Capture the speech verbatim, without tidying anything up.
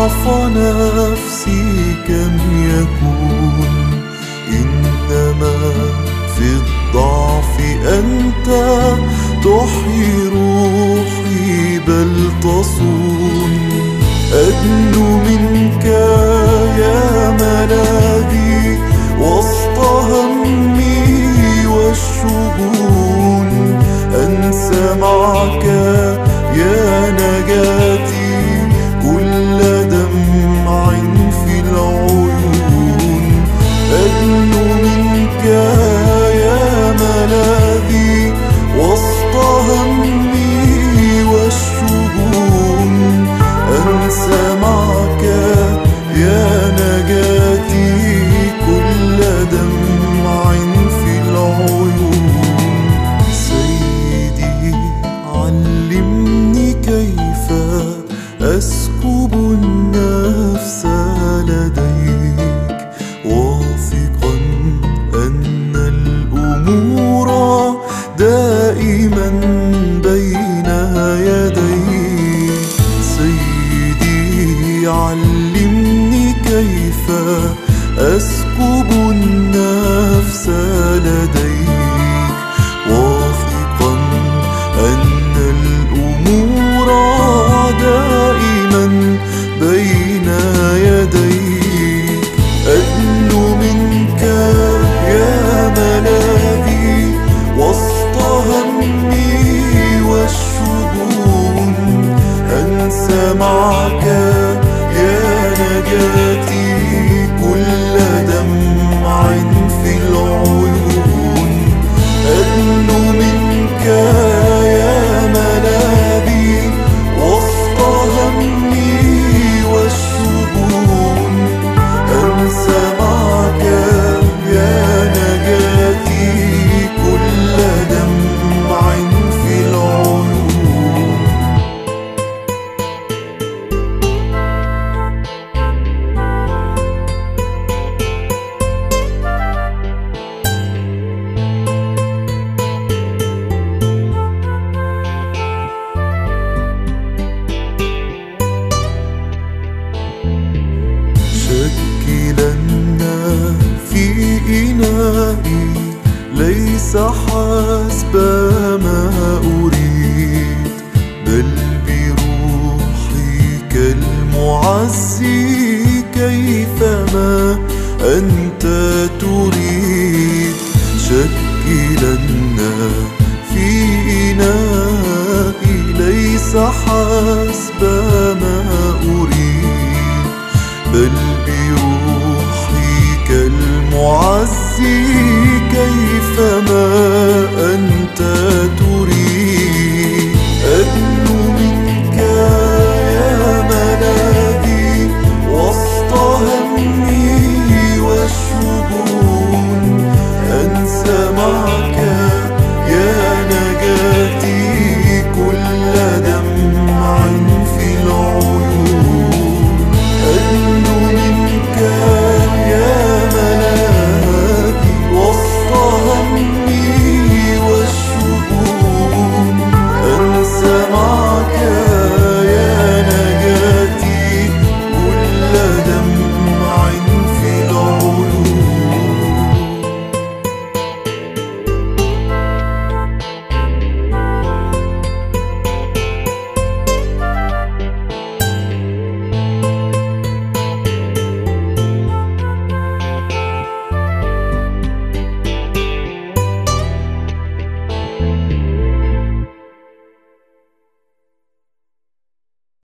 ضعف نفسي كم يكون، إنما في الضعف أنت تحيي روحي بل تصون. أدنو منك يا ملاذي وسط همي والشجون، أنسى معك يا نجاتي كل دمع في العيون. أدنو منك يا ملاذي وسط همي والشجون، أنسى معك يا نجاتي كل دمع في العيون. سيدي علمني كيف أسكب النفس لديك، واثقا أن الأمور دائما بين يديك. سيدي علمني كيف أسكب النفس لديك، واثقا أن الأمور دائما بين يديك. أدنو منك يا ملاذي وسط همي والشجون، أنسى معك يا نجاتي كل دمع في العيون. أدنو منك يا ملاذي وسط همي والشجون، أنسى معك يا نجاتي كل دمع في العيون. شكلنا في إنائي ليس حسب ما أريد، بل بروحك المعزي كيفما أنت تريد. شكلنا في إنائي ليس حسب ما أريد، بل بروحك المعزي